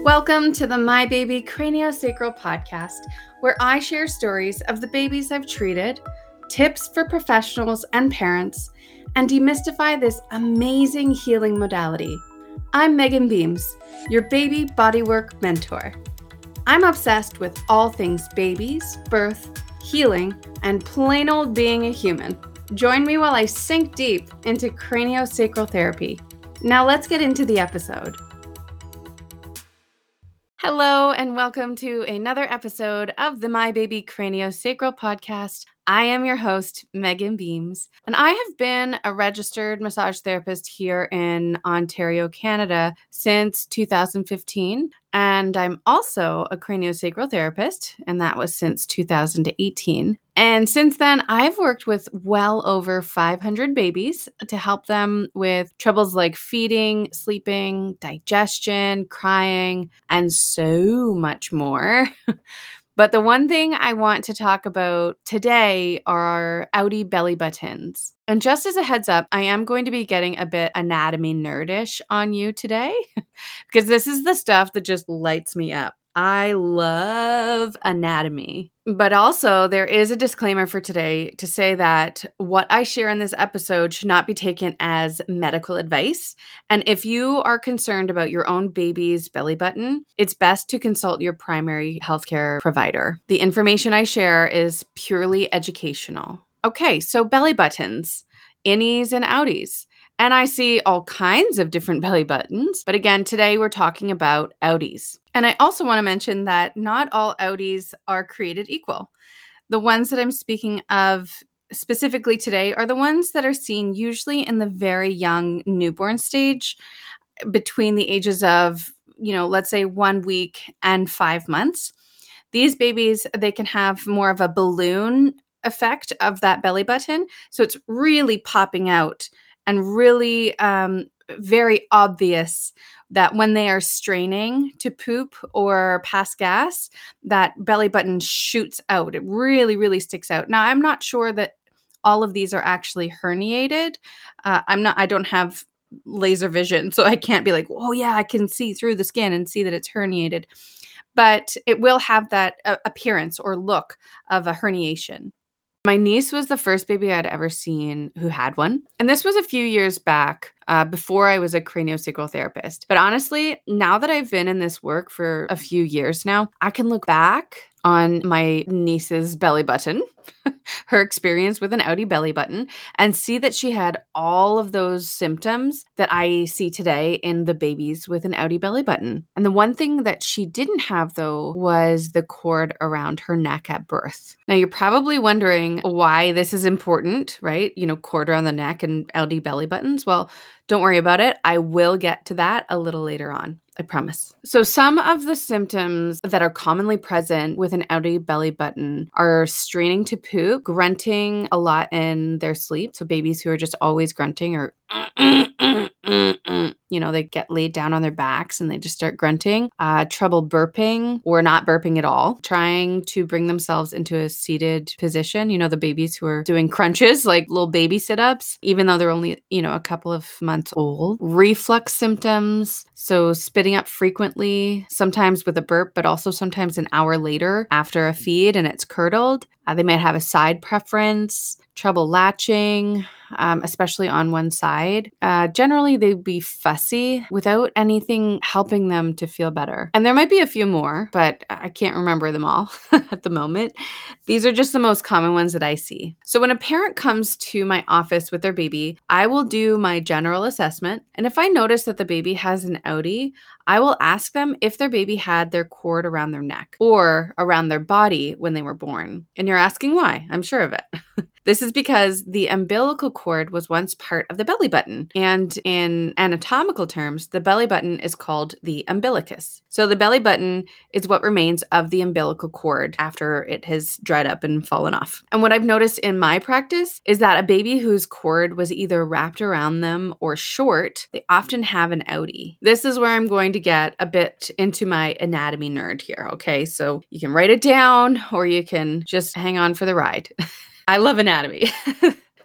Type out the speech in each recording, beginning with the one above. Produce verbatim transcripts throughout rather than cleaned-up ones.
Welcome to the My Baby Craniosacral podcast, where I share stories of the babies I've treated, tips for professionals and parents, and demystify this amazing healing modality. I'm Megan Beams, your baby bodywork mentor. I'm obsessed with all things babies, birth, healing, and plain old being a human. Join me while I sink deep into craniosacral therapy. Now let's get into the episode. Hello, and welcome to another episode of the My Baby Craniosacral podcast. I am your host, Megan Beams, and I have been a registered massage therapist here in Ontario, Canada since two thousand fifteen, and I'm also a craniosacral therapist, and that was since two thousand eighteen. And since then, I've worked with well over five hundred babies to help them with troubles like feeding, sleeping, digestion, crying, and so much more. But the one thing I want to talk about today are outie belly buttons. And just as a heads up, I am going to be getting a bit anatomy nerdish on you today because this is the stuff that just lights me up. I love anatomy. But also, there is a disclaimer for today to say that what I share in this episode should not be taken as medical advice. And if you are concerned about your own baby's belly button, it's best to consult your primary healthcare provider. The information I share is purely educational. Okay, so belly buttons, innies and outies. And I see all kinds of different belly buttons. But again, today we're talking about outies. And I also want to mention that not all outies are created equal. The ones that I'm speaking of specifically today are the ones that are seen usually in the very young newborn stage between the ages of, you know, let's say one week and five months. These babies, they can have more of a balloon effect of that belly button. So it's really popping out and really um, very obvious that when they are straining to poop or pass gas, that belly button shoots out. It really, really sticks out. Now, I'm not sure that all of these are actually herniated. Uh, I'm not, I don't have laser vision, so I can't be like, oh yeah, I can see through the skin and see that it's herniated. But it will have that uh, appearance or look of a herniation. My niece was the first baby I'd ever seen who had one. And this was a few years back uh, before I was a craniosacral therapist. But honestly, now that I've been in this work for a few years now, I can look back on my niece's belly button, her experience with an outie belly button, and see that she had all of those symptoms that I see today in the babies with an outie belly button. And the one thing that she didn't have, though, was the cord around her neck at birth. Now, you're probably wondering why this is important, right? You know, cord around the neck and outie belly buttons. Well, don't worry about it. I will get to that a little later on. I promise. So some of the symptoms that are commonly present with an outie belly button are straining to poop, grunting a lot in their sleep. So babies who are just always grunting or you know, they get laid down on their backs and they just start grunting, uh, trouble burping or not burping at all, trying to bring themselves into a seated position. You know, the babies who are doing crunches, like little baby sit-ups, even though they're only, you know, a couple of months old. Reflux symptoms, so spitting up frequently, sometimes with a burp, but also sometimes an hour later after a feed and it's curdled. Uh, they might have a side preference, trouble latching, um, especially on one side. Uh, generally, they'd be fussy without anything helping them to feel better. And there might be a few more, but I can't remember them all at the moment. These are just the most common ones that I see. So when a parent comes to my office with their baby, I will do my general assessment. And if I notice that the baby has an outie, I will ask them if their baby had their cord around their neck or around their body when they were born. And you're asking why? I'm sure of it. This is because the umbilical cord was once part of the belly button. And in anatomical terms, the belly button is called the umbilicus. So the belly button is what remains of the umbilical cord after it has dried up and fallen off. And what I've noticed in my practice is that a baby whose cord was either wrapped around them or short, they often have an outie. This is where I'm going to get a bit into my anatomy nerd here, okay? So you can write it down or you can just hang on for the ride. I love anatomy.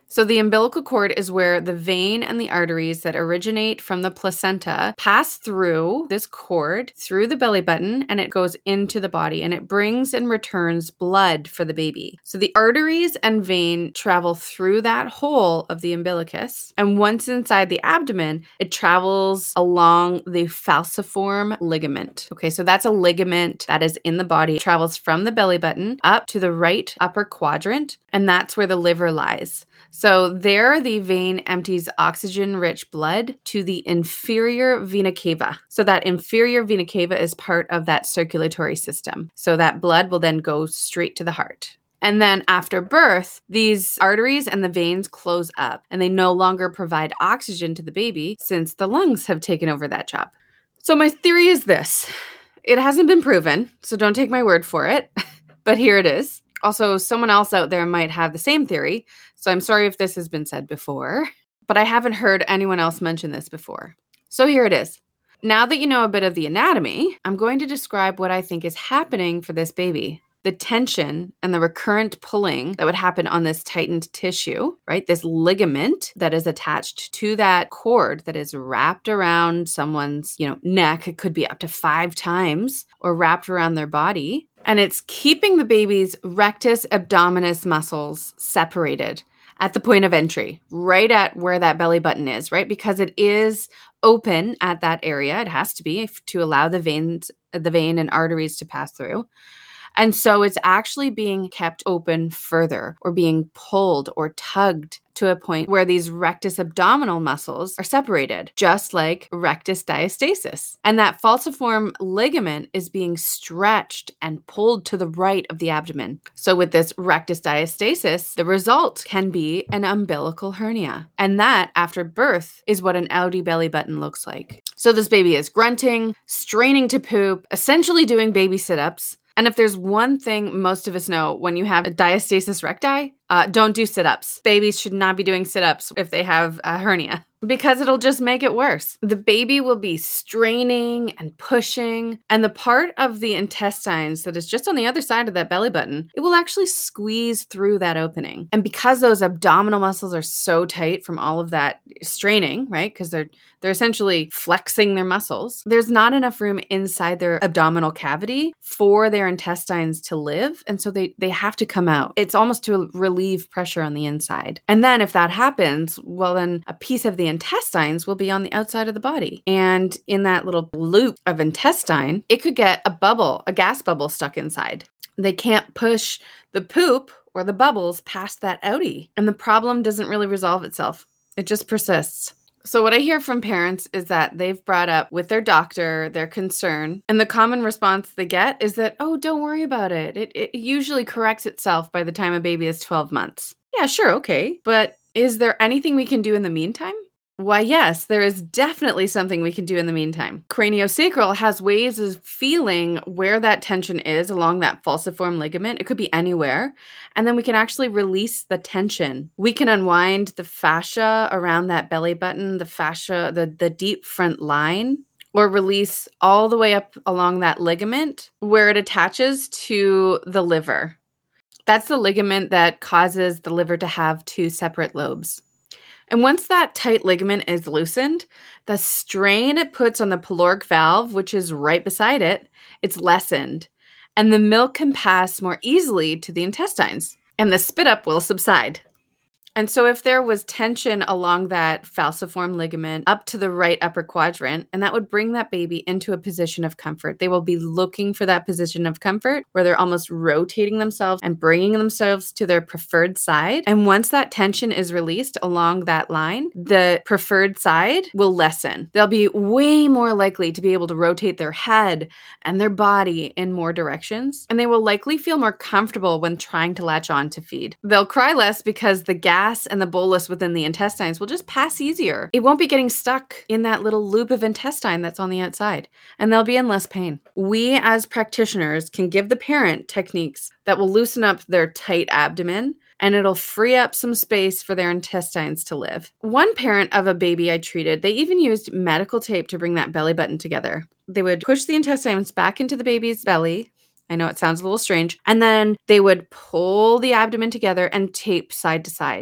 So the umbilical cord is where the vein and the arteries that originate from the placenta pass through this cord, through the belly button, and it goes into the body, and it brings and returns blood for the baby. So the arteries and vein travel through that hole of the umbilicus, and once inside the abdomen, it travels along the falciform ligament. Okay, so that's a ligament that is in the body. It travels from the belly button up to the right upper quadrant, and that's where the liver lies. So there, the vein empties oxygen-rich blood to the inferior vena cava. So that inferior vena cava is part of that circulatory system. So that blood will then go straight to the heart. And then after birth, these arteries and the veins close up, and they no longer provide oxygen to the baby since the lungs have taken over that job. So my theory is this. It hasn't been proven, so don't take my word for it, but here it is. Also, someone else out there might have the same theory, so I'm sorry if this has been said before, but I haven't heard anyone else mention this before. So here it is. Now that you know a bit of the anatomy, I'm going to describe what I think is happening for this baby. The tension and the recurrent pulling that would happen on this tightened tissue, right? This ligament that is attached to that cord that is wrapped around someone's, you know, neck. It could be up to five times or wrapped around their body. And it's keeping the baby's rectus abdominis muscles separated at the point of entry, right at where that belly button is, right? Because it is open at that area. It has to be to allow the veins, the vein and arteries to pass through. And so it's actually being kept open further or being pulled or tugged to a point where these rectus abdominal muscles are separated, just like rectus diastasis. And that falciform ligament is being stretched and pulled to the right of the abdomen. So with this rectus diastasis, the result can be an umbilical hernia. And that, after birth, is what an outie belly button looks like. So this baby is grunting, straining to poop, essentially doing baby sit-ups. And if there's one thing most of us know when you have a diastasis recti, uh, don't do sit-ups. Babies should not be doing sit-ups if they have a hernia, because it'll just make it worse. The baby will be straining and pushing, and the part of the intestines that is just on the other side of that belly button, it will actually squeeze through that opening. And because those abdominal muscles are so tight from all of that straining, right? Because they're they're essentially flexing their muscles. There's not enough room inside their abdominal cavity for their intestines to live, and so they they have to come out. It's almost to relieve pressure on the inside. And then if that happens, well, then a piece of the intestines will be on the outside of the body. And in that little loop of intestine, it could get a bubble, a gas bubble stuck inside. They can't push the poop or the bubbles past that outie. And the problem doesn't really resolve itself. It just persists. So what I hear from parents is that they've brought up with their doctor their concern, and the common response they get is that, oh, don't worry about it. It, it usually corrects itself by the time a baby is twelve months. Yeah, sure, okay. But is there anything we can do in the meantime? Why, yes, there is definitely something we can do in the meantime. Craniosacral has ways of feeling where that tension is along that falciform ligament. It could be anywhere. And then we can actually release the tension. We can unwind the fascia around that belly button, the fascia, the, the deep front line, or release all the way up along that ligament where it attaches to the liver. That's the ligament that causes the liver to have two separate lobes. And once that tight ligament is loosened, the strain it puts on the pyloric valve, which is right beside it, it's lessened. And the milk can pass more easily to the intestines, and the spit up will subside. And so if there was tension along that falciform ligament up to the right upper quadrant, and that would bring that baby into a position of comfort. They will be looking for that position of comfort where they're almost rotating themselves and bringing themselves to their preferred side. And once that tension is released along that line, the preferred side will lessen. They'll be way more likely to be able to rotate their head and their body in more directions. And they will likely feel more comfortable when trying to latch on to feed. They'll cry less because the gas and the bolus within the intestines will just pass easier. It won't be getting stuck in that little loop of intestine that's on the outside, and they'll be in less pain. We as practitioners can give the parent techniques that will loosen up their tight abdomen, and it'll free up some space for their intestines to live. One parent of a baby I treated, they even used medical tape to bring that belly button together. They would push the intestines back into the baby's belly. I know it sounds a little strange. And then they would pull the abdomen together and tape side to side,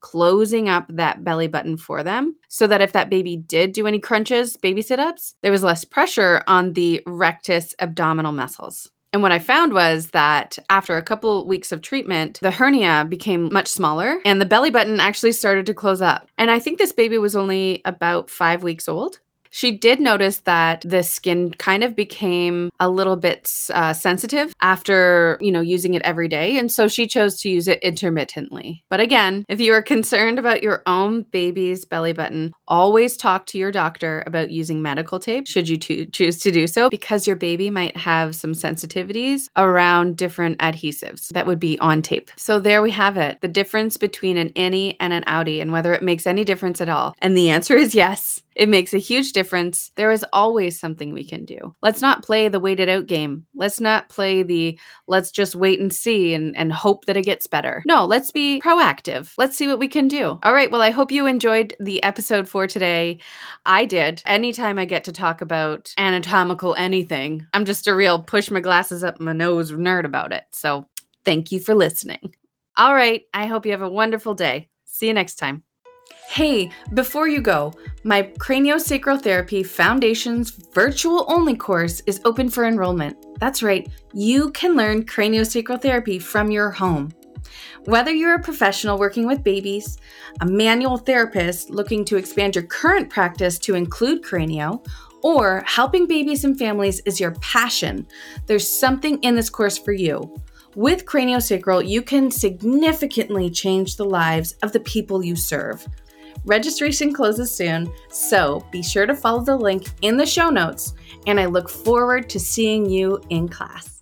closing up that belly button for them so that if that baby did do any crunches, baby sit-ups, there was less pressure on the rectus abdominal muscles. And what I found was that after a couple weeks of treatment, the hernia became much smaller and the belly button actually started to close up. And I think this baby was only about five weeks old. She did notice that the skin kind of became a little bit uh, sensitive after, you know, using it every day. And so she chose to use it intermittently. But again, if you are concerned about your own baby's belly button, always talk to your doctor about using medical tape, should you to- choose to do so, because your baby might have some sensitivities around different adhesives that would be on tape. So there we have it, the difference between an innie and an outie and whether it makes any difference at all. And the answer is yes. It makes a huge difference. There is always something we can do. Let's not play the wait it out game. Let's not play the let's just wait and see and, and hope that it gets better. No, let's be proactive. Let's see what we can do. All right. Well, I hope you enjoyed the episode for today. I did. Anytime I get to talk about anatomical anything, I'm just a real push my glasses up my nose nerd about it. So thank you for listening. All right. I hope you have a wonderful day. See you next time. Hey, before you go, my Craniosacral Therapy Foundations virtual only course is open for enrollment. That's right, you can learn craniosacral therapy from your home. Whether you're a professional working with babies, a manual therapist looking to expand your current practice to include cranio, or helping babies and families is your passion, there's something in this course for you. With Craniosacral, you can significantly change the lives of the people you serve. Registration closes soon, so be sure to follow the link in the show notes, and I look forward to seeing you in class.